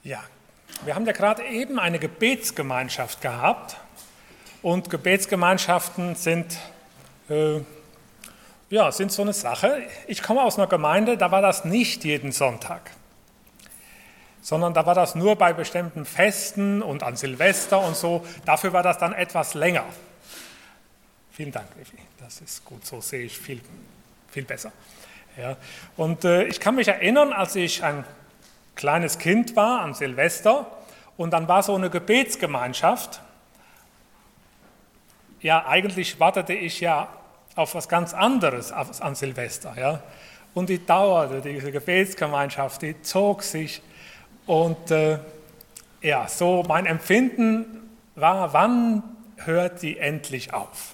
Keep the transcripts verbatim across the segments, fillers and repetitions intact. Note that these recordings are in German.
Ja, wir haben ja gerade eben eine Gebetsgemeinschaft gehabt und Gebetsgemeinschaften sind, äh, ja, sind so eine Sache. Ich komme aus einer Gemeinde, da war das nicht jeden Sonntag, sondern da war das nur bei bestimmten Festen und an Silvester und so. Dafür war das dann etwas länger. Vielen Dank, Evi. Das ist gut, so sehe ich viel, viel besser. Ja. Und äh, ich kann mich erinnern, als ich ein kleines Kind war an Silvester und dann war so eine Gebetsgemeinschaft. Ja, eigentlich wartete ich ja auf was ganz anderes an Silvester. Ja. Und die dauerte, diese Gebetsgemeinschaft, die zog sich. Und äh, ja, so mein Empfinden war, wann hört die endlich auf?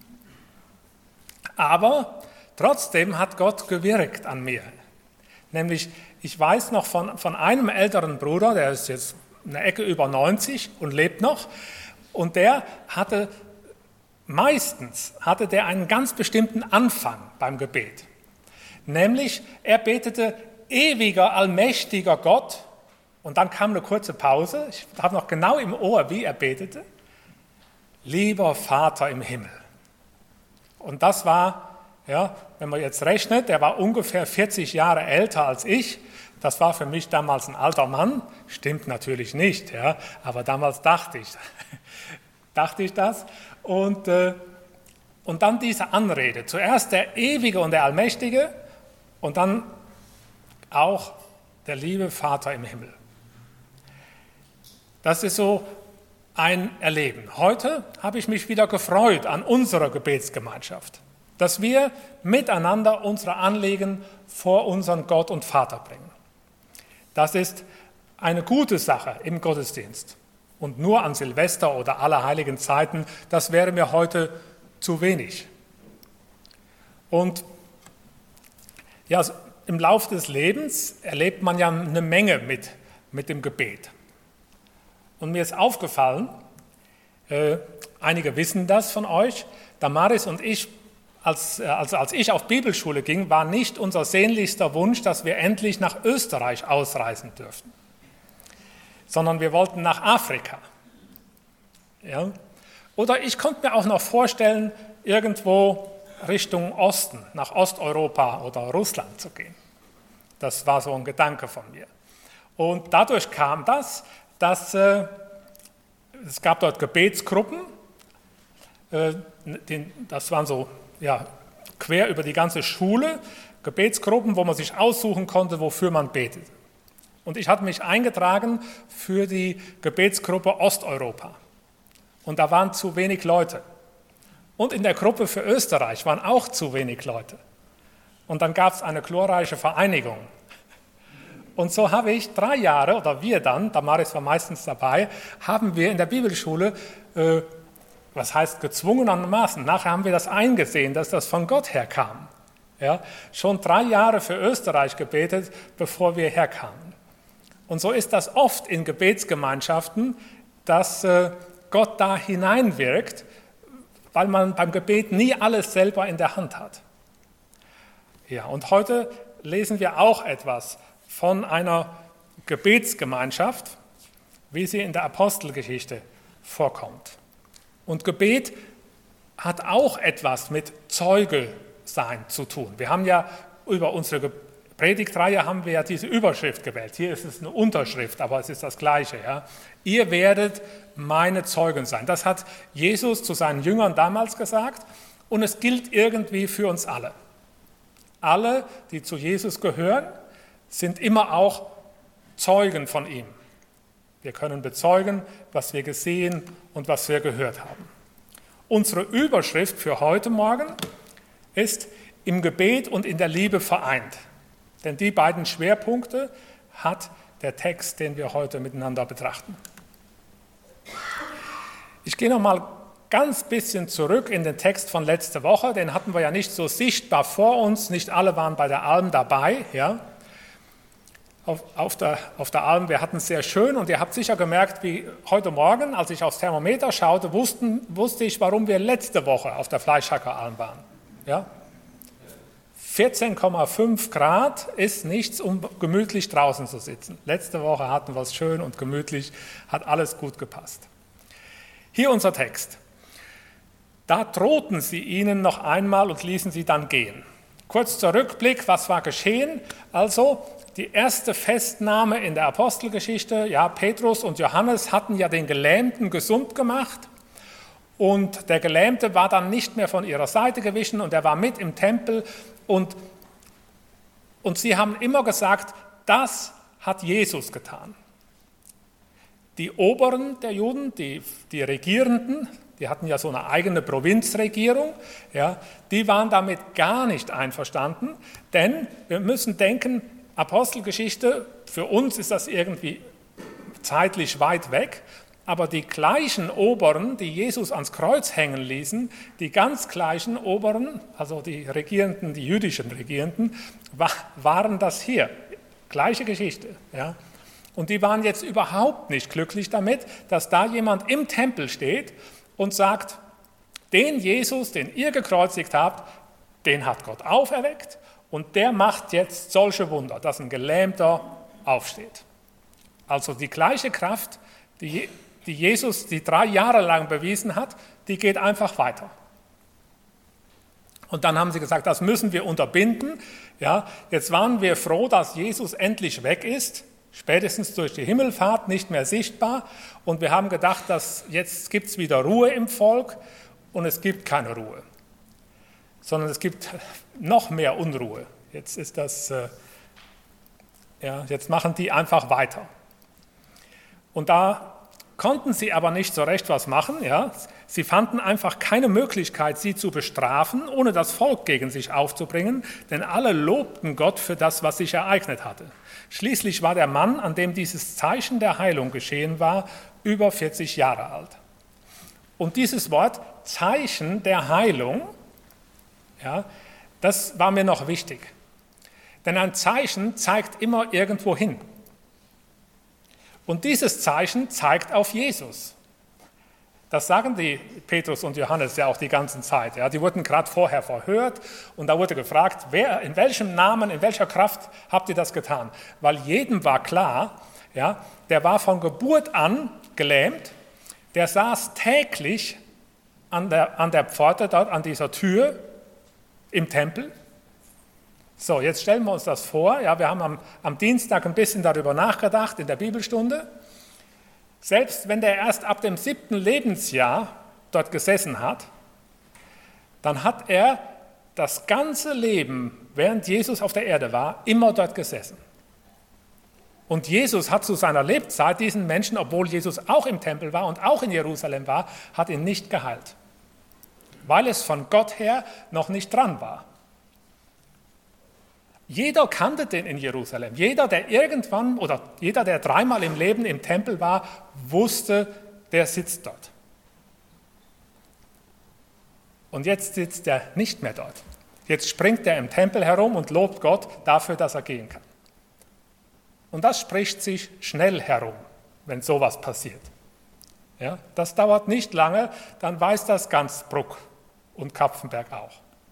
Aber trotzdem hat Gott gewirkt an mir. Nämlich, ich weiß noch von, von einem älteren Bruder, der ist jetzt eine Ecke über neunzig und lebt noch. Und der hatte, meistens hatte der einen ganz bestimmten Anfang beim Gebet. Nämlich, er betete, ewiger, allmächtiger Gott. Und dann kam eine kurze Pause. Ich habe noch genau im Ohr, wie er betete. Lieber Vater im Himmel. Und das war, ja, wenn man jetzt rechnet, der war ungefähr vierzig Jahre älter als ich. Das war für mich damals ein alter Mann. Stimmt natürlich nicht, ja, aber damals dachte ich, dachte ich das. Und, äh, und dann diese Anrede. Zuerst der Ewige und der Allmächtige und dann auch der liebe Vater im Himmel. Das ist so ein Erleben. Heute habe ich mich wieder gefreut an unserer Gebetsgemeinschaft, dass wir miteinander unsere Anliegen vor unseren Gott und Vater bringen. Das ist eine gute Sache im Gottesdienst. Und nur an Silvester oder Allerheiligen Zeiten, das wäre mir heute zu wenig. Und ja, im Laufe des Lebens erlebt man ja eine Menge mit, mit dem Gebet. Und mir ist aufgefallen, äh, einige wissen das von euch, Damaris und ich, als, also als ich auf Bibelschule ging, war nicht unser sehnlichster Wunsch, dass wir endlich nach Österreich ausreisen dürften, sondern wir wollten nach Afrika. Ja? Oder ich konnte mir auch noch vorstellen, irgendwo Richtung Osten, nach Osteuropa oder Russland zu gehen. Das war so ein Gedanke von mir. Und dadurch kam das, dass äh, es gab dort Gebetsgruppen, äh, den, das waren so ja, quer über die ganze Schule, Gebetsgruppen, wo man sich aussuchen konnte, wofür man betet. Und ich hatte mich eingetragen für die Gebetsgruppe Osteuropa. Und da waren zu wenig Leute. Und in der Gruppe für Österreich waren auch zu wenig Leute. Und dann gab es eine glorreiche Vereinigung. Und so habe ich drei Jahre, oder wir dann, Damaris war meistens dabei, haben wir in der Bibelschule, äh, was heißt gezwungenermaßen, nachher haben wir das eingesehen, dass das von Gott herkam. Ja, schon drei Jahre für Österreich gebetet, bevor wir herkamen. Und so ist das oft in Gebetsgemeinschaften, dass äh, Gott da hineinwirkt, weil man beim Gebet nie alles selber in der Hand hat. Ja, und heute lesen wir auch etwas von einer Gebetsgemeinschaft, wie sie in der Apostelgeschichte vorkommt. Und Gebet hat auch etwas mit Zeuge sein zu tun. Wir haben ja über unsere Predigtreihe haben wir ja diese Überschrift gewählt. Hier ist es eine Unterschrift, aber es ist das Gleiche. Ja? Ihr werdet meine Zeugen sein. Das hat Jesus zu seinen Jüngern damals gesagt und es gilt irgendwie für uns alle. Alle, die zu Jesus gehören, sind immer auch Zeugen von ihm. Wir können bezeugen, was wir gesehen und was wir gehört haben. Unsere Überschrift für heute Morgen ist im Gebet und in der Liebe vereint. Denn die beiden Schwerpunkte hat der Text, den wir heute miteinander betrachten. Ich gehe noch mal ganz bisschen zurück in den Text von letzter Woche. Den hatten wir ja nicht so sichtbar vor uns. Nicht alle waren bei der Alm dabei. Ja. Auf, auf, der, auf der Alm, wir hatten es sehr schön und ihr habt sicher gemerkt, wie heute Morgen, als ich aufs Thermometer schaute, wussten, wusste ich, warum wir letzte Woche auf der Fleischhackeralm waren. Ja? vierzehn Komma fünf Grad ist nichts, um gemütlich draußen zu sitzen. Letzte Woche hatten wir es schön und gemütlich, hat alles gut gepasst. Hier unser Text. Da drohten sie ihnen noch einmal und ließen sie dann gehen. Kurz zur Rückblick, was war geschehen? Also die erste Festnahme in der Apostelgeschichte, ja, Petrus und Johannes hatten ja den Gelähmten gesund gemacht und der Gelähmte war dann nicht mehr von ihrer Seite gewichen und er war mit im Tempel und, und sie haben immer gesagt, das hat Jesus getan. Die Oberen der Juden, die, die Regierenden, die hatten ja so eine eigene Provinzregierung, ja, die waren damit gar nicht einverstanden, denn wir müssen denken, Apostelgeschichte, für uns ist das irgendwie zeitlich weit weg, aber die gleichen Oberen, die Jesus ans Kreuz hängen ließen, die ganz gleichen Oberen, also die Regierenden, die jüdischen Regierenden, waren das hier. Gleiche Geschichte, ja. Und die waren jetzt überhaupt nicht glücklich damit, dass da jemand im Tempel steht und sagt, den Jesus, den ihr gekreuzigt habt, den hat Gott auferweckt und der macht jetzt solche Wunder, dass ein Gelähmter aufsteht. Also die gleiche Kraft, die, die Jesus die drei Jahre lang bewiesen hat, die geht einfach weiter. Und dann haben sie gesagt, das müssen wir unterbinden. Ja, jetzt waren wir froh, dass Jesus endlich weg ist, spätestens durch die Himmelfahrt nicht mehr sichtbar. Und wir haben gedacht, dass jetzt gibt es wieder Ruhe im Volk und es gibt keine Ruhe, sondern es gibt noch mehr Unruhe. Jetzt ist das, äh, ja, jetzt machen die einfach weiter. Und da konnten sie aber nicht so recht was machen. Ja. Sie fanden einfach keine Möglichkeit, sie zu bestrafen, ohne das Volk gegen sich aufzubringen, denn alle lobten Gott für das, was sich ereignet hatte. Schließlich war der Mann, an dem dieses Zeichen der Heilung geschehen war, über vierzig Jahre alt. Und dieses Wort Zeichen der Heilung, ja, das war mir noch wichtig. Denn ein Zeichen zeigt immer irgendwo hin. Und dieses Zeichen zeigt auf Jesus. Das sagen die Petrus und Johannes ja auch die ganze Zeit. Ja. Die wurden gerade vorher verhört und da wurde gefragt, wer, in welchem Namen, in welcher Kraft habt ihr das getan? Weil jedem war klar, ja, der war von Geburt an gelähmt, der saß täglich an der, an der Pforte, dort an dieser Tür im Tempel. So, jetzt stellen wir uns das vor. Ja, wir haben am, am Dienstag ein bisschen darüber nachgedacht in der Bibelstunde. Selbst wenn der erst ab dem siebten Lebensjahr dort gesessen hat, dann hat er das ganze Leben, während Jesus auf der Erde war, immer dort gesessen. Und Jesus hat zu seiner Lebzeit diesen Menschen, obwohl Jesus auch im Tempel war und auch in Jerusalem war, hat ihn nicht geheilt, weil es von Gott her noch nicht dran war. Jeder kannte den in Jerusalem. Jeder, der irgendwann oder jeder, der dreimal im Leben im Tempel war, wusste, der sitzt dort. Und jetzt sitzt er nicht mehr dort. Jetzt springt er im Tempel herum und lobt Gott dafür, dass er gehen kann. Und das spricht sich schnell herum, wenn sowas passiert. Ja, das dauert nicht lange, dann weiß das ganz Bruck und Kapfenberg auch.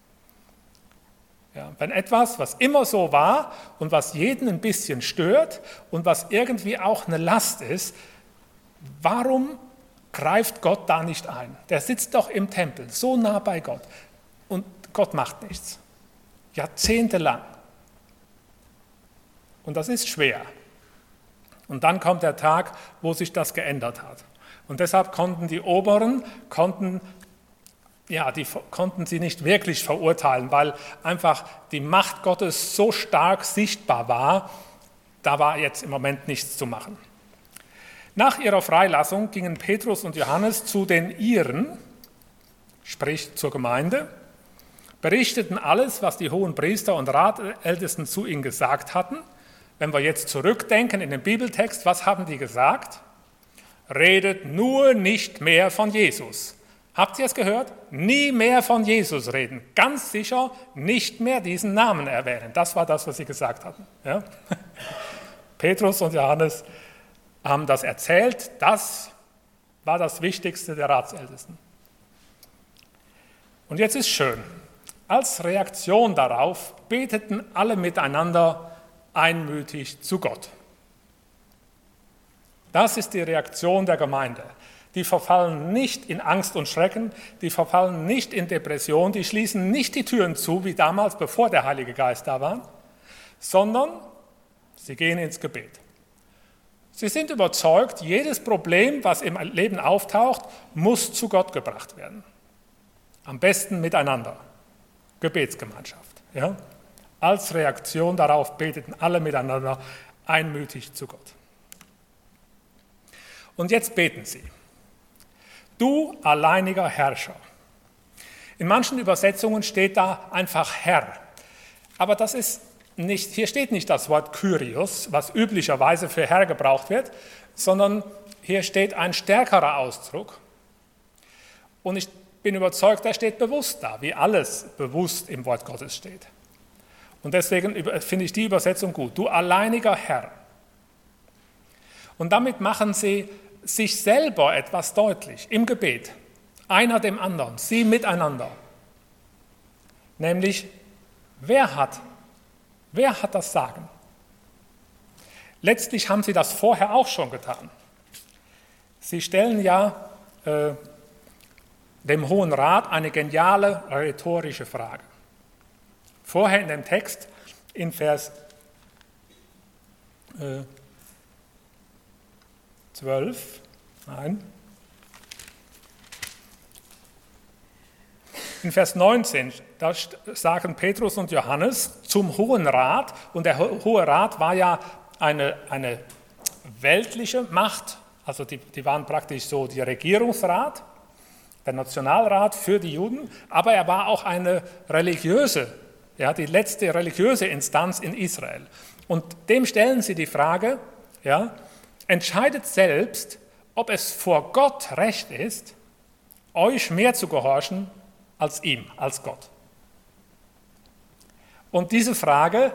Ja, wenn etwas, was immer so war und was jeden ein bisschen stört und was irgendwie auch eine Last ist, warum greift Gott da nicht ein? Der sitzt doch im Tempel, so nah bei Gott und Gott macht nichts. Jahrzehntelang. Und das ist schwer. Und dann kommt der Tag, wo sich das geändert hat. Und deshalb konnten die Oberen, konnten Ja, die konnten sie nicht wirklich verurteilen, weil einfach die Macht Gottes so stark sichtbar war, da war jetzt im Moment nichts zu machen. Nach ihrer Freilassung gingen Petrus und Johannes zu den Ihren, sprich zur Gemeinde, berichteten alles, was die hohen Priester und Ratältesten zu ihnen gesagt hatten. Wenn wir jetzt zurückdenken in den Bibeltext, was haben die gesagt? Redet nur nicht mehr von Jesus. Habt ihr es gehört? Nie mehr von Jesus reden. Ganz sicher nicht mehr diesen Namen erwähnen. Das war das, was sie gesagt hatten. Ja? Petrus und Johannes haben das erzählt. Das war das Wichtigste der Ratsältesten. Und jetzt ist schön. Als Reaktion darauf beteten alle miteinander einmütig zu Gott. Das ist die Reaktion der Gemeinde. Die verfallen nicht in Angst und Schrecken, die verfallen nicht in Depression, die schließen nicht die Türen zu, wie damals, bevor der Heilige Geist da war, sondern sie gehen ins Gebet. Sie sind überzeugt, jedes Problem, was im Leben auftaucht, muss zu Gott gebracht werden. Am besten miteinander. Gebetsgemeinschaft. Ja? Als Reaktion darauf beteten alle miteinander einmütig zu Gott. Und jetzt beten sie. Du alleiniger Herrscher. In manchen Übersetzungen steht da einfach Herr. Aber das ist nicht, hier steht nicht das Wort Kyrios, was üblicherweise für Herr gebraucht wird, sondern hier steht ein stärkerer Ausdruck. Und ich bin überzeugt, der steht bewusst da, wie alles bewusst im Wort Gottes steht. Und deswegen finde ich die Übersetzung gut. Du alleiniger Herr. Und damit machen sie sich selber etwas deutlich im Gebet. Einer dem anderen, sie miteinander. Nämlich, wer hat, wer hat das Sagen? Letztlich haben sie das vorher auch schon getan. Sie stellen ja äh, dem Hohen Rat eine geniale rhetorische Frage. Vorher in dem Text, in Vers äh, zwölf, nein, in Vers neunzehn, da sagen Petrus und Johannes zum Hohen Rat, und der Hohe Rat war ja eine, eine weltliche Macht, also die, die waren praktisch so die Regierungsrat, der Nationalrat für die Juden, aber er war auch eine religiöse, ja, die letzte religiöse Instanz in Israel. Und dem stellen sie die Frage, ja, entscheidet selbst, ob es vor Gott recht ist, euch mehr zu gehorchen als ihm, als Gott. Und diese Frage,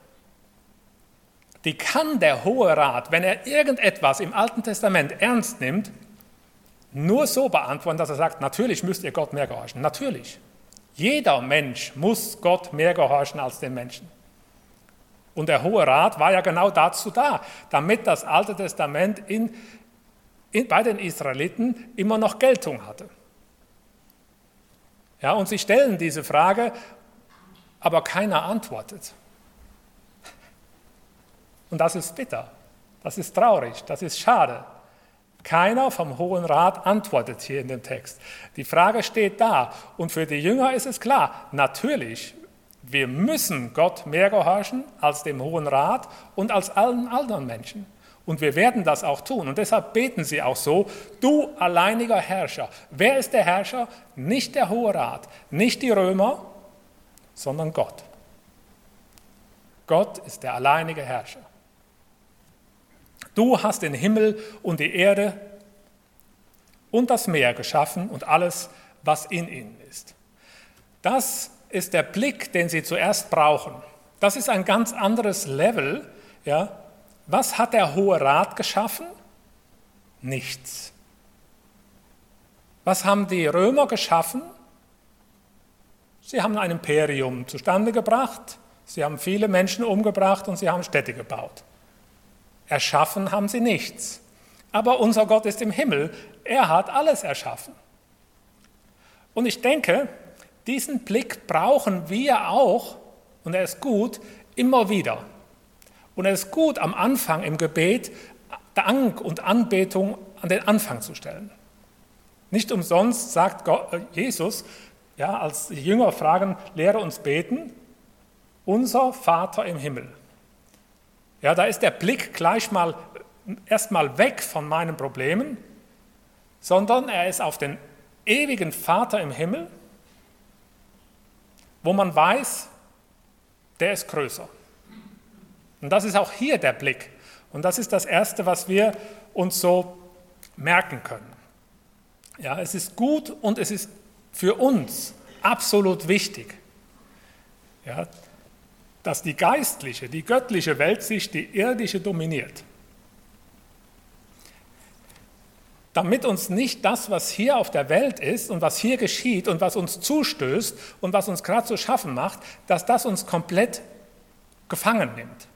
die kann der Hohe Rat, wenn er irgendetwas im Alten Testament ernst nimmt, nur so beantworten, dass er sagt, natürlich müsst ihr Gott mehr gehorchen. Natürlich. Jeder Mensch muss Gott mehr gehorchen als den Menschen. Und der Hohe Rat war ja genau dazu da, damit das Alte Testament in, in, bei den Israeliten immer noch Geltung hatte. Ja, und sie stellen diese Frage, aber keiner antwortet. Und das ist bitter, das ist traurig, das ist schade. Keiner vom Hohen Rat antwortet hier in dem Text. Die Frage steht da, und für die Jünger ist es klar, natürlich, wir müssen Gott mehr gehorchen als dem Hohen Rat und als allen anderen Menschen. Und wir werden das auch tun. Und deshalb beten sie auch so, du alleiniger Herrscher. Wer ist der Herrscher? Nicht der Hohe Rat, nicht die Römer, sondern Gott. Gott ist der alleinige Herrscher. Du hast den Himmel und die Erde und das Meer geschaffen und alles, was in ihnen ist. Das ist der Blick, den sie zuerst brauchen. Das ist ein ganz anderes Level. Ja. Was hat der Hohe Rat geschaffen? Nichts. Was haben die Römer geschaffen? Sie haben ein Imperium zustande gebracht, sie haben viele Menschen umgebracht und sie haben Städte gebaut. Erschaffen haben sie nichts. Aber unser Gott ist im Himmel, er hat alles erschaffen. Und ich denke, diesen Blick brauchen wir auch, und er ist gut, immer wieder. Und es ist gut, am Anfang im Gebet Dank und Anbetung an den Anfang zu stellen. Nicht umsonst sagt Gott, äh, Jesus, ja, als die Jünger fragen, lehre uns beten, unser Vater im Himmel. Ja, da ist der Blick gleich mal erstmal weg von meinen Problemen, sondern er ist auf den ewigen Vater im Himmel, wo man weiß, der ist größer. Und das ist auch hier der Blick. Und das ist das Erste, was wir uns so merken können. Ja, es ist gut und es ist für uns absolut wichtig, ja, dass die geistliche, die göttliche Weltsicht die irdische dominiert. damit uns nicht das, was hier auf der Welt ist und was hier geschieht und was uns zustößt und was uns gerade zu schaffen macht, dass das uns komplett gefangen nimmt.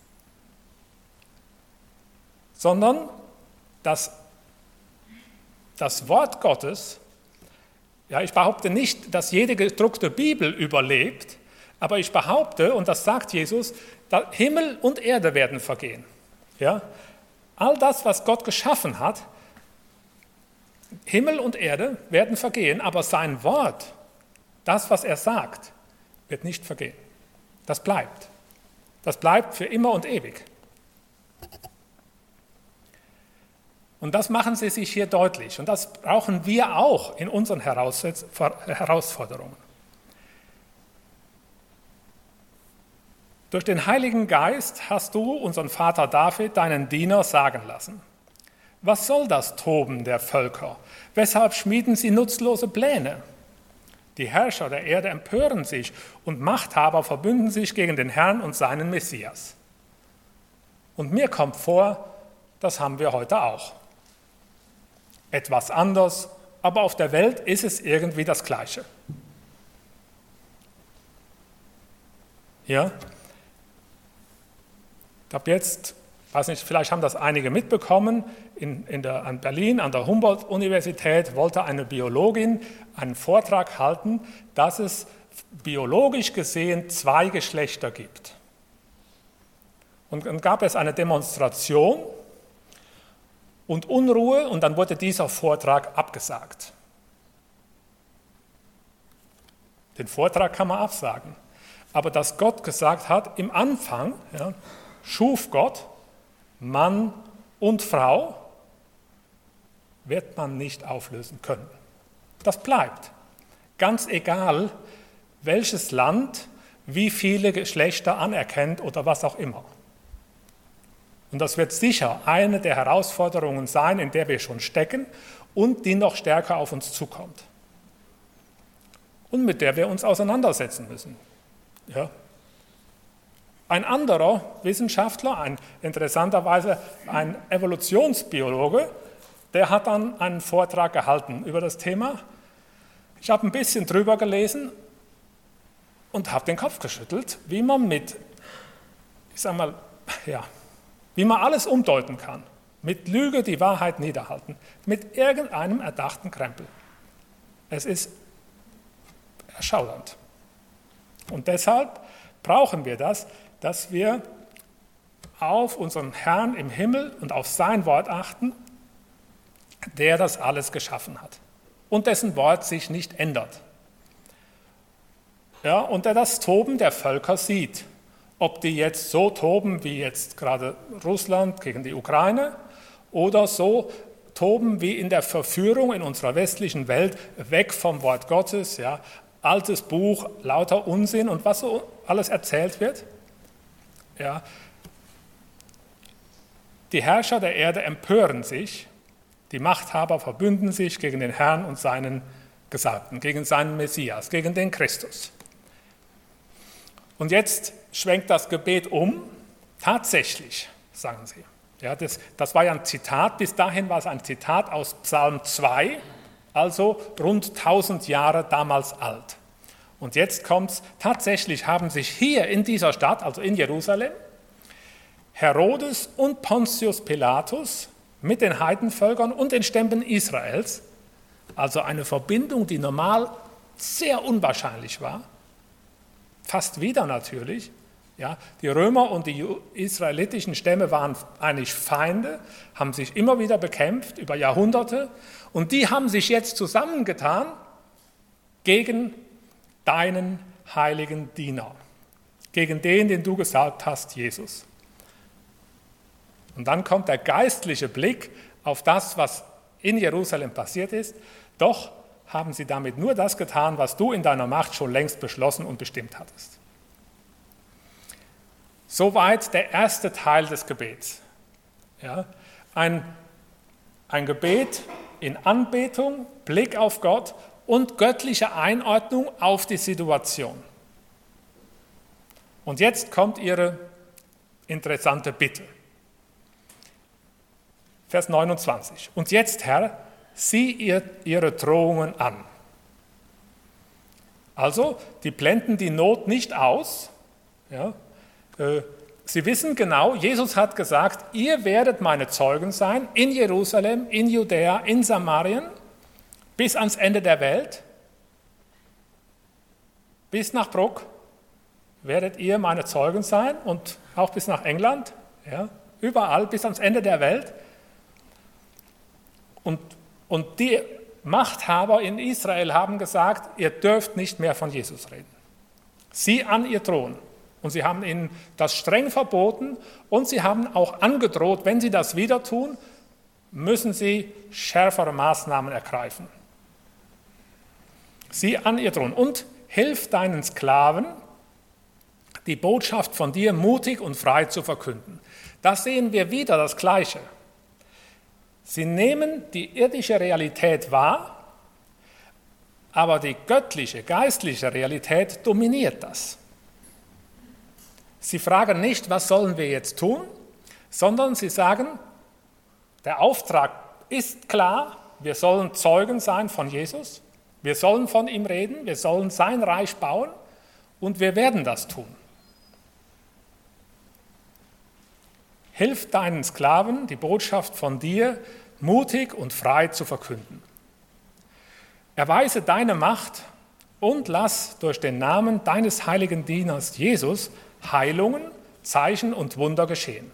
Sondern dass das Wort Gottes, ja, ich behaupte nicht, dass jede gedruckte Bibel überlebt, aber ich behaupte, und das sagt Jesus, dass Himmel und Erde werden vergehen. Ja? All das, was Gott geschaffen hat, Himmel und Erde werden vergehen, aber sein Wort, das, was er sagt, wird nicht vergehen. Das bleibt. Das bleibt für immer und ewig. Und das machen sie sich hier deutlich. Und das brauchen wir auch in unseren Herausforderungen. Durch den Heiligen Geist hast du unseren Vater David, deinen Diener, sagen lassen: Was soll das Toben der Völker? Weshalb schmieden sie nutzlose Pläne? Die Herrscher der Erde empören sich und Machthaber verbünden sich gegen den Herrn und seinen Messias. Und mir kommt vor, das haben wir heute auch. Etwas anders, aber auf der Welt ist es irgendwie das Gleiche. Ja? Ich habe jetzt, weiß nicht, vielleicht haben das einige mitbekommen, in, in der, an Berlin, an der Humboldt-Universität wollte eine Biologin einen Vortrag halten, dass es biologisch gesehen zwei Geschlechter gibt. Und dann gab es eine Demonstration und Unruhe und dann wurde dieser Vortrag abgesagt. Den Vortrag kann man absagen. Aber dass Gott gesagt hat, im Anfang ja, schuf Gott Mann und Frau, wird man nicht auflösen können. Das bleibt. Ganz egal, welches Land wie viele Geschlechter anerkennt oder was auch immer. Und das wird sicher eine der Herausforderungen sein, in der wir schon stecken und die noch stärker auf uns zukommt. Und mit der wir uns auseinandersetzen müssen. Ja. Ein anderer Wissenschaftler, ein, interessanterweise ein Evolutionsbiologe, der hat dann einen Vortrag gehalten über das Thema. Ich habe ein bisschen drüber gelesen und habe den Kopf geschüttelt, wie man mit, ich sag mal, ja, wie man alles umdeuten kann. Mit Lüge die Wahrheit niederhalten, mit irgendeinem erdachten Krempel. Es ist erschauernd. Und deshalb brauchen wir das, dass wir auf unseren Herrn im Himmel und auf sein Wort achten, der das alles geschaffen hat und dessen Wort sich nicht ändert. Ja, und der das Toben der Völker sieht, ob die jetzt so toben wie jetzt gerade Russland gegen die Ukraine oder so toben wie in der Verführung in unserer westlichen Welt, weg vom Wort Gottes, ja, altes Buch, lauter Unsinn und was so alles erzählt wird. Ja. Die Herrscher der Erde empören sich, die Machthaber verbünden sich gegen den Herrn und seinen Gesandten, gegen seinen Messias, gegen den Christus. Und jetzt schwenkt das Gebet um, tatsächlich, sagen sie. Ja, das, das war ja ein Zitat, bis dahin war es ein Zitat aus Psalm zwei, also rund tausend Jahre damals alt. Und jetzt kommt es, tatsächlich haben sich hier in dieser Stadt, also in Jerusalem, Herodes und Pontius Pilatus mit den Heidenvölkern und den Stämmen Israels, also eine Verbindung, die normal sehr unwahrscheinlich war, fast wieder natürlich. Ja, die Römer und die israelitischen Stämme waren eigentlich Feinde, haben sich immer wieder bekämpft über Jahrhunderte und die haben sich jetzt zusammengetan gegen deinen heiligen Diener, gegen den, den du gesalbt hast, Jesus. Und dann kommt der geistliche Blick auf das, was in Jerusalem passiert ist. Doch haben sie damit nur das getan, was du in deiner Macht schon längst beschlossen und bestimmt hattest. Soweit der erste Teil des Gebets. Ja, ein, ein Gebet in Anbetung, Blick auf Gott und göttliche Einordnung auf die Situation. Und jetzt kommt ihre interessante Bitte. Vers neunundzwanzig. Und jetzt, Herr, sieh ihr ihre Drohungen an. Also, die blenden die Not nicht aus. Ja, äh, sie wissen genau, Jesus hat gesagt, ihr werdet meine Zeugen sein in Jerusalem, in Judäa, in Samarien, bis ans Ende der Welt. Bis nach Bruck werdet ihr meine Zeugen sein und auch bis nach England, ja, überall bis ans Ende der Welt. Und, und die Machthaber in Israel haben gesagt, ihr dürft nicht mehr von Jesus reden. Sie an ihr Thron. Und sie haben ihnen das streng verboten und sie haben auch angedroht, wenn sie das wieder tun, müssen sie schärfere Maßnahmen ergreifen. Sie an ihr Thron. Und hilf deinen Sklaven, die Botschaft von dir mutig und frei zu verkünden. Da sehen wir wieder das Gleiche. Sie nehmen die irdische Realität wahr, aber die göttliche, geistliche Realität dominiert das. Sie fragen nicht, was sollen wir jetzt tun, sondern sie sagen, der Auftrag ist klar, wir sollen Zeugen sein von Jesus, wir sollen von ihm reden, wir sollen sein Reich bauen und wir werden das tun. Hilf deinen Sklaven, die Botschaft von dir mutig und frei zu verkünden. Erweise deine Macht und lass durch den Namen deines heiligen Dieners Jesus Heilungen, Zeichen und Wunder geschehen.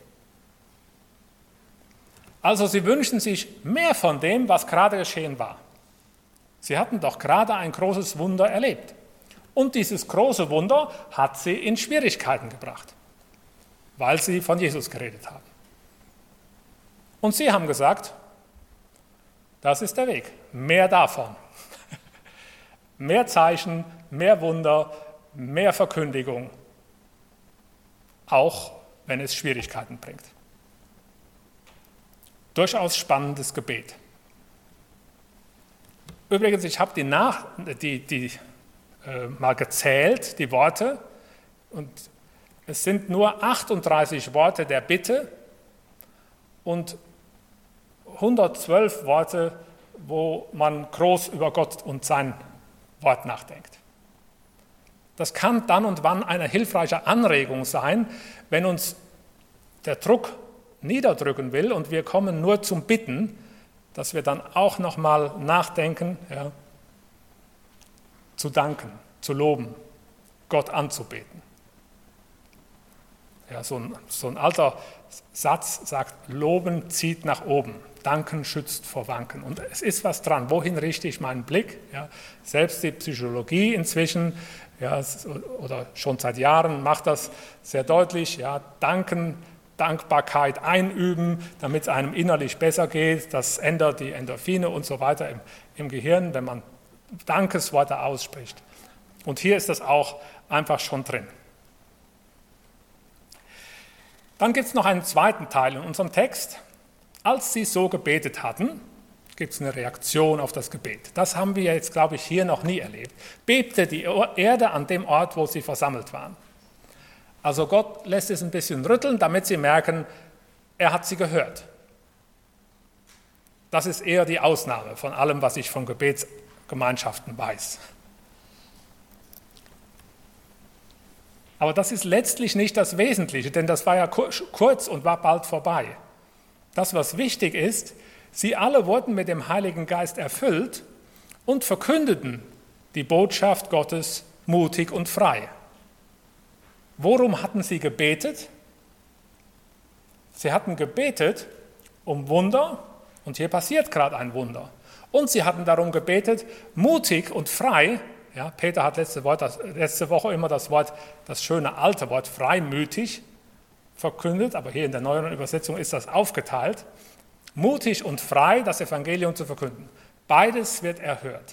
Also sie wünschen sich mehr von dem, was gerade geschehen war. Sie hatten doch gerade ein großes Wunder erlebt. Und dieses große Wunder hat sie in Schwierigkeiten gebracht, weil sie von Jesus geredet haben. Und sie haben gesagt, das ist der Weg, mehr davon. Mehr Zeichen, mehr Wunder, mehr Verkündigung, auch wenn es Schwierigkeiten bringt. Durchaus spannendes Gebet. Übrigens, ich habe die, nach, die, die äh, mal gezählt, die Worte, und es sind nur achtunddreißig Worte der Bitte und hundertzwölf Worte, wo man groß über Gott und sein Wort nachdenkt. Das kann dann und wann eine hilfreiche Anregung sein, wenn uns der Druck niederdrücken will und wir kommen nur zum Bitten, dass wir dann auch nochmal nachdenken, ja, zu danken, zu loben, Gott anzubeten. Ja, so ein, so ein alter Satz sagt, Loben zieht nach oben, Danken schützt vor Wanken. Und es ist was dran, wohin richte ich meinen Blick? Ja, selbst die Psychologie inzwischen, ja, oder schon seit Jahren macht das sehr deutlich, ja, Danken, Dankbarkeit einüben, damit es einem innerlich besser geht. Das ändert die Endorphine und so weiter im, im Gehirn, wenn man Dankesworte ausspricht. Und hier ist das auch einfach schon drin. Dann gibt es noch einen zweiten Teil in unserem Text. Als sie so gebetet hatten, gibt es eine Reaktion auf das Gebet. Das haben wir jetzt, glaube ich, hier noch nie erlebt. Bebte die Erde an dem Ort, wo sie versammelt waren. Also Gott lässt es ein bisschen rütteln, damit sie merken, er hat sie gehört. Das ist eher die Ausnahme von allem, was ich von Gebetsgemeinschaften weiß. Aber das ist letztlich nicht das Wesentliche, denn das war ja kurz und war bald vorbei. Das, was wichtig ist, sie alle wurden mit dem Heiligen Geist erfüllt und verkündeten die Botschaft Gottes mutig und frei. Worum hatten sie gebetet? Sie hatten gebetet um Wunder, und hier passiert gerade ein Wunder. Und sie hatten darum gebetet, mutig und frei. Ja, Peter hat letzte, Wort, das, letzte Woche immer das Wort, das schöne alte Wort, freimütig verkündet, aber hier in der neueren Übersetzung ist das aufgeteilt. Mutig und frei das Evangelium zu verkünden. Beides wird erhört.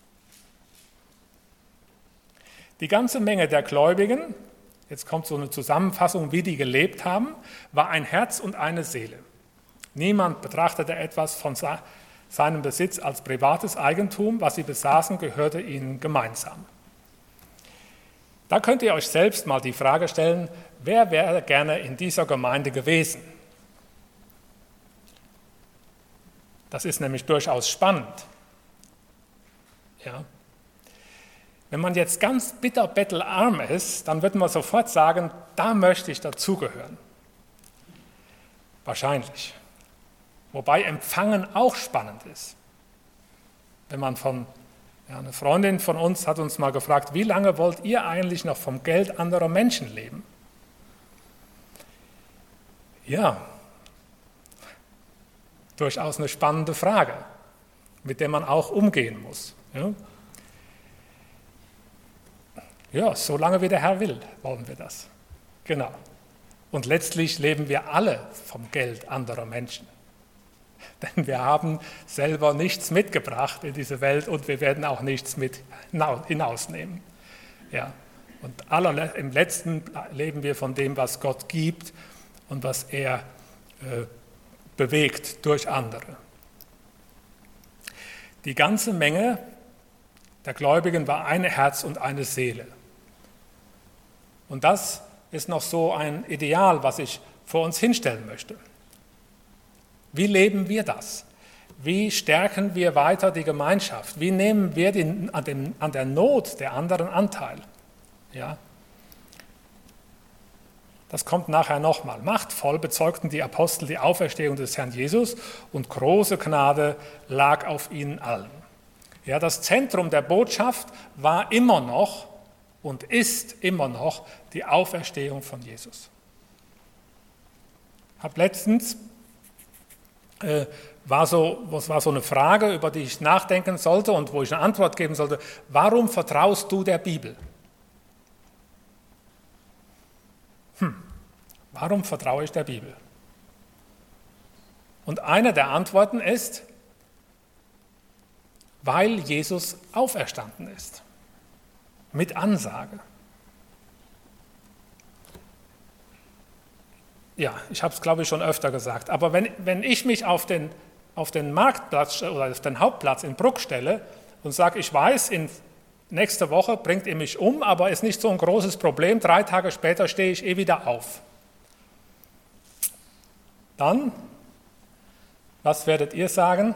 Die ganze Menge der Gläubigen, jetzt kommt so eine Zusammenfassung, wie die gelebt haben, war ein Herz und eine Seele. Niemand betrachtete etwas von seinem Besitz als privates Eigentum, was sie besaßen, gehörte ihnen gemeinsam. Da könnt ihr euch selbst mal die Frage stellen, wer wäre gerne in dieser Gemeinde gewesen? Das ist nämlich durchaus spannend. Ja. Wenn man jetzt ganz bitterbettelarm ist, dann wird man sofort sagen, da möchte ich dazugehören. Wahrscheinlich. Wobei Empfangen auch spannend ist. Wenn man von, ja, eine Freundin von uns hat uns mal gefragt, wie lange wollt ihr eigentlich noch vom Geld anderer Menschen leben? Ja, durchaus eine spannende Frage, mit der man auch umgehen muss. Ja, ja, so lange wie der Herr will, wollen wir das. Genau. Und letztlich leben wir alle vom Geld anderer Menschen. Denn wir haben selber nichts mitgebracht in diese Welt und wir werden auch nichts mit hinausnehmen. Ja. Und aller, im Letzten leben wir von dem, was Gott gibt und was er äh, bewegt durch andere. Die ganze Menge der Gläubigen war ein Herz und eine Seele. Und das ist noch so ein Ideal, was ich vor uns hinstellen möchte. Wie leben wir das? Wie stärken wir weiter die Gemeinschaft? Wie nehmen wir den, an, dem, an der Not der anderen Anteil? Ja. Das kommt nachher nochmal. Machtvoll bezeugten die Apostel die Auferstehung des Herrn Jesus und große Gnade lag auf ihnen allen. Ja, das Zentrum der Botschaft war immer noch und ist immer noch die Auferstehung von Jesus. Ich habe letztens, äh, war, so, was war so eine Frage, über die ich nachdenken sollte und wo ich eine Antwort geben sollte. Warum vertraust du der Bibel? Hm, warum vertraue ich der Bibel? Und eine der Antworten ist, weil Jesus auferstanden ist. Mit Ansage. Ja, ich habe es, glaube ich, schon öfter gesagt. Aber wenn, wenn ich mich auf den, auf den Marktplatz oder auf den Hauptplatz in Bruck stelle und sage, ich weiß, in nächste Woche bringt ihr mich um, aber ist nicht so ein großes Problem, drei Tage später stehe ich eh wieder auf. Dann, was werdet ihr sagen?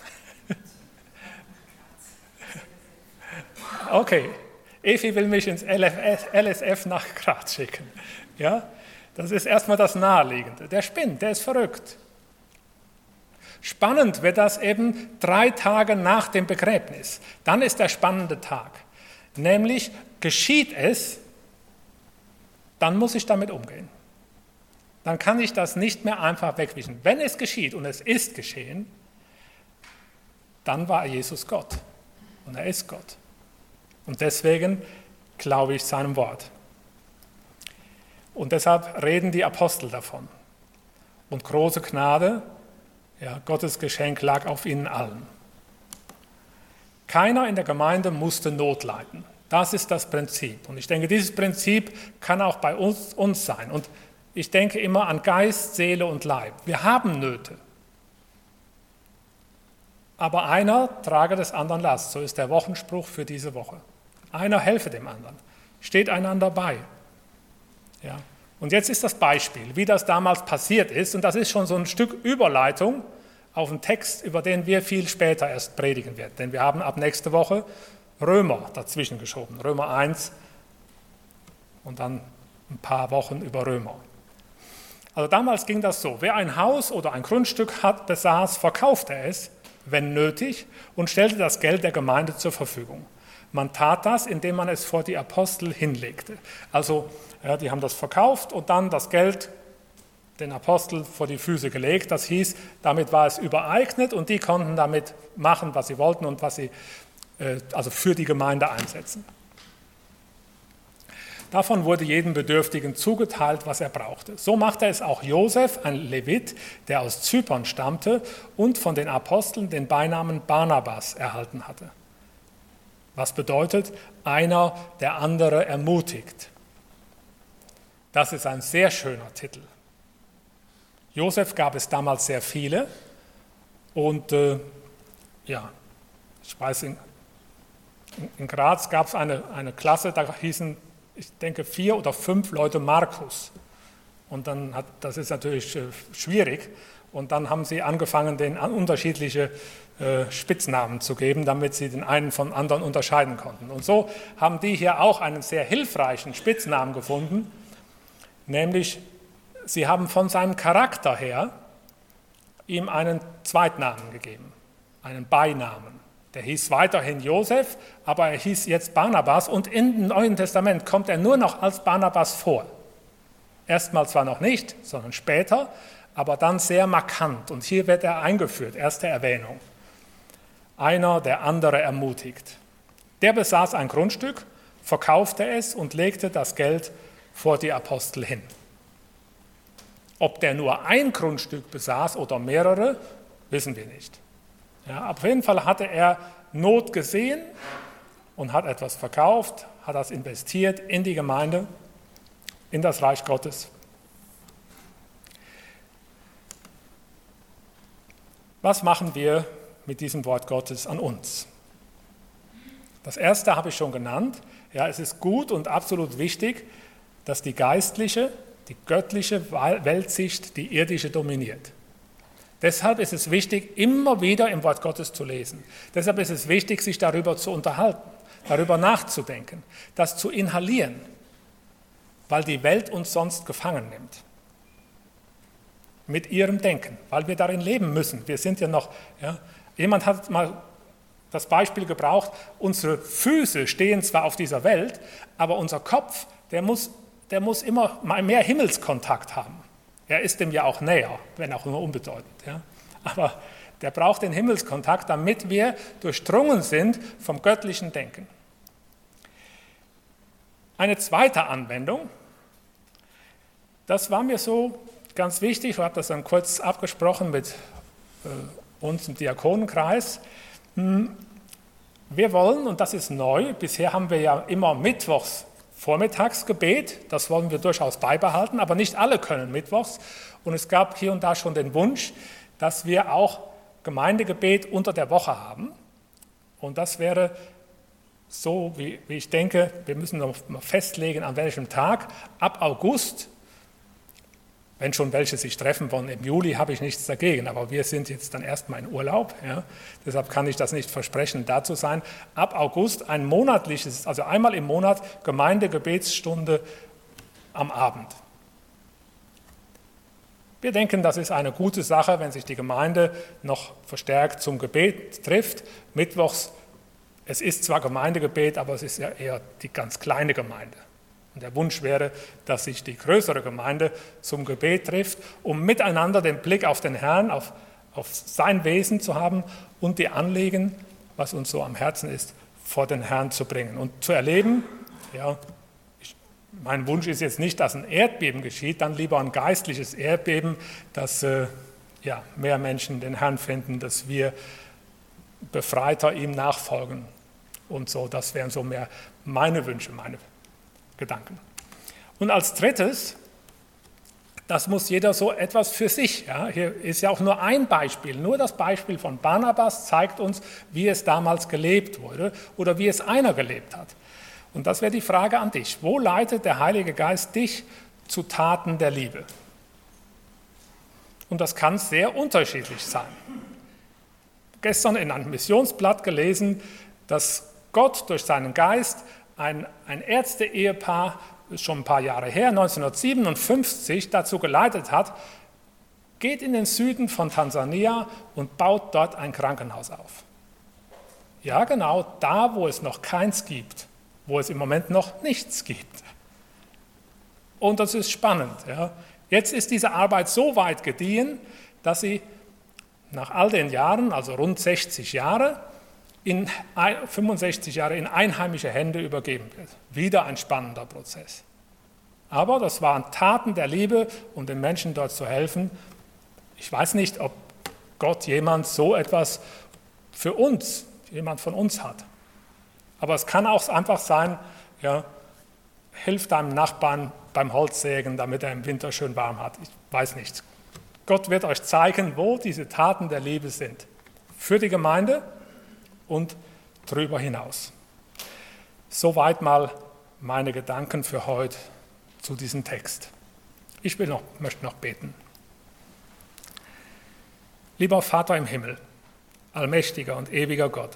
Okay, Evi will mich ins L S F nach Graz schicken. Ja, das ist erstmal das Naheliegende. Der spinnt, der ist verrückt. Spannend wird das eben drei Tage nach dem Begräbnis. Dann ist der spannende Tag. Nämlich, geschieht es, dann muss ich damit umgehen. Dann kann ich das nicht mehr einfach wegwischen. Wenn es geschieht, und es ist geschehen, dann war Jesus Gott. Und er ist Gott. Und deswegen glaube ich seinem Wort. Und deshalb reden die Apostel davon. Und große Gnade, ja, Gottes Geschenk lag auf ihnen allen. Keiner in der Gemeinde musste Not leiden. Das ist das Prinzip. Und ich denke, dieses Prinzip kann auch bei uns, uns sein. Und ich denke immer an Geist, Seele und Leib. Wir haben Nöte. Aber einer trage des anderen Last. So ist der Wochenspruch für diese Woche. Einer helfe dem anderen. Steht einander bei. Ja. Und jetzt ist das Beispiel, wie das damals passiert ist. Und das ist schon so ein Stück Überleitung auf einen Text, über den wir viel später erst predigen werden. Denn wir haben ab nächste Woche Römer dazwischen geschoben. Römer eins und dann ein paar Wochen über Römer. Also damals ging das so. Wer ein Haus oder ein Grundstück hat, besaß, verkaufte es, wenn nötig, und stellte das Geld der Gemeinde zur Verfügung. Man tat das, indem man es vor die Apostel hinlegte. Also ja, die haben das verkauft und dann das Geld den Aposteln vor die Füße gelegt. Das hieß, damit war es übereignet und die konnten damit machen, was sie wollten und was sie äh, also für die Gemeinde einsetzen. Davon wurde jedem Bedürftigen zugeteilt, was er brauchte. So machte es auch Josef, ein Levit, der aus Zypern stammte und von den Aposteln den Beinamen Barnabas erhalten hatte. Was bedeutet, einer, der andere ermutigt. Das ist ein sehr schöner Titel. Josef gab es damals sehr viele und äh, ja, ich weiß, in, in Graz gab es eine, eine Klasse, da hießen, ich denke, vier oder fünf Leute Markus. Und dann hat, das ist natürlich äh, schwierig. Und dann haben sie angefangen, den unterschiedliche äh, Spitznamen zu geben, damit sie den einen vom anderen unterscheiden konnten. Und so haben die hier auch einen sehr hilfreichen Spitznamen gefunden, nämlich sie haben von seinem Charakter her ihm einen Zweitnamen gegeben, einen Beinamen. Der hieß weiterhin Josef, aber er hieß jetzt Barnabas und im Neuen Testament kommt er nur noch als Barnabas vor. Erstmal zwar noch nicht, sondern später, aber dann sehr markant. Und hier wird er eingeführt, erste Erwähnung. Einer, der andere ermutigt. Der besaß ein Grundstück, verkaufte es und legte das Geld vor die Apostel hin. Ob der nur ein Grundstück besaß oder mehrere, wissen wir nicht. Ja, auf jeden Fall hatte er Not gesehen und hat etwas verkauft, hat das investiert in die Gemeinde, in das Reich Gottes. Was machen wir mit diesem Wort Gottes an uns? Das erste habe ich schon genannt. Ja, es ist gut und absolut wichtig, dass die geistliche, die göttliche Weltsicht die irdische dominiert. Deshalb ist es wichtig, immer wieder im Wort Gottes zu lesen. Deshalb ist es wichtig, sich darüber zu unterhalten, darüber nachzudenken, das zu inhalieren, weil die Welt uns sonst gefangen nimmt. Mit ihrem Denken, weil wir darin leben müssen. Wir sind ja noch, ja, jemand hat mal das Beispiel gebraucht, unsere Füße stehen zwar auf dieser Welt, aber unser Kopf, der muss, der muss immer mehr Himmelskontakt haben. Er ist dem ja auch näher, wenn auch nur unbedeutend. Ja. Aber der braucht den Himmelskontakt, damit wir durchdrungen sind vom göttlichen Denken. Eine zweite Anwendung, das war mir so ganz wichtig, ich habe das dann kurz abgesprochen mit äh, uns im Diakonenkreis. Hm, wir wollen, und das ist neu, bisher haben wir ja immer mittwochs Vormittagsgebet, das wollen wir durchaus beibehalten, aber nicht alle können mittwochs. Und es gab hier und da schon den Wunsch, dass wir auch Gemeindegebet unter der Woche haben. Und das wäre so, wie, wie ich denke, wir müssen noch mal festlegen, an welchem Tag. Ab August, wenn schon welche sich treffen wollen, im Juli habe ich nichts dagegen, aber wir sind jetzt dann erstmal in Urlaub, ja, deshalb kann ich das nicht versprechen, da zu sein. Ab August ein monatliches, also einmal im Monat Gemeindegebetsstunde am Abend. Wir denken, das ist eine gute Sache, wenn sich die Gemeinde noch verstärkt zum Gebet trifft. Mittwochs, es ist zwar Gemeindegebet, aber es ist ja eher die ganz kleine Gemeinde. Und der Wunsch wäre, dass sich die größere Gemeinde zum Gebet trifft, um miteinander den Blick auf den Herrn, auf, auf sein Wesen zu haben und die Anliegen, was uns so am Herzen ist, vor den Herrn zu bringen und zu erleben. Ja, ich, mein Wunsch ist jetzt nicht, dass ein Erdbeben geschieht, dann lieber ein geistliches Erdbeben, dass äh, ja, mehr Menschen den Herrn finden, dass wir befreiter ihm nachfolgen und so. Das wären so mehr meine Wünsche, meine Gedanken. Und als drittes, das muss jeder so etwas für sich. Ja, hier ist ja auch nur ein Beispiel. Nur das Beispiel von Barnabas zeigt uns, wie es damals gelebt wurde oder wie es einer gelebt hat. Und das wäre die Frage an dich. Wo leitet der Heilige Geist dich zu Taten der Liebe? Und das kann sehr unterschiedlich sein. Gestern in einem Missionsblatt gelesen, dass Gott durch seinen Geist ein, ein Ärzte-Ehepaar, ist schon ein paar Jahre her, neunzehnhundertsiebenundfünfzig, dazu geleitet hat, geht in den Süden von Tansania und baut dort ein Krankenhaus auf. Ja, genau, da, wo es noch keins gibt, wo es im Moment noch nichts gibt. Und das ist spannend. Ja. Jetzt ist diese Arbeit so weit gediehen, dass sie nach all den Jahren, also rund sechzig Jahre, in fünfundsechzig Jahre in einheimische Hände übergeben wird. Wieder ein spannender Prozess. Aber das waren Taten der Liebe, um den Menschen dort zu helfen. Ich weiß nicht, ob Gott jemand so etwas für uns, jemand von uns hat. Aber es kann auch einfach sein, ja, hilf deinem Nachbarn beim Holzsägen, damit er im Winter schön warm hat. Ich weiß nicht. Gott wird euch zeigen, wo diese Taten der Liebe sind. Für die Gemeinde und darüber hinaus. Soweit mal meine Gedanken für heute zu diesem Text. Ich will noch, möchte noch beten. Lieber Vater im Himmel, allmächtiger und ewiger Gott,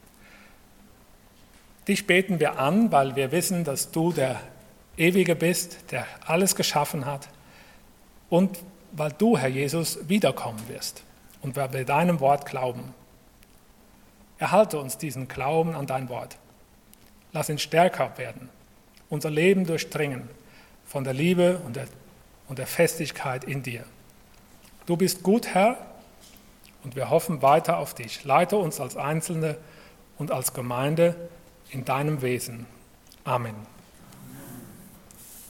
dich beten wir an, weil wir wissen, dass du der Ewige bist, der alles geschaffen hat, und weil du, Herr Jesus, wiederkommen wirst und weil wir deinem Wort glauben. Erhalte uns diesen Glauben an dein Wort. Lass ihn stärker werden, unser Leben durchdringen von der Liebe und der, und der Festigkeit in dir. Du bist gut, Herr, und wir hoffen weiter auf dich. Leite uns als Einzelne und als Gemeinde in deinem Wesen. Amen.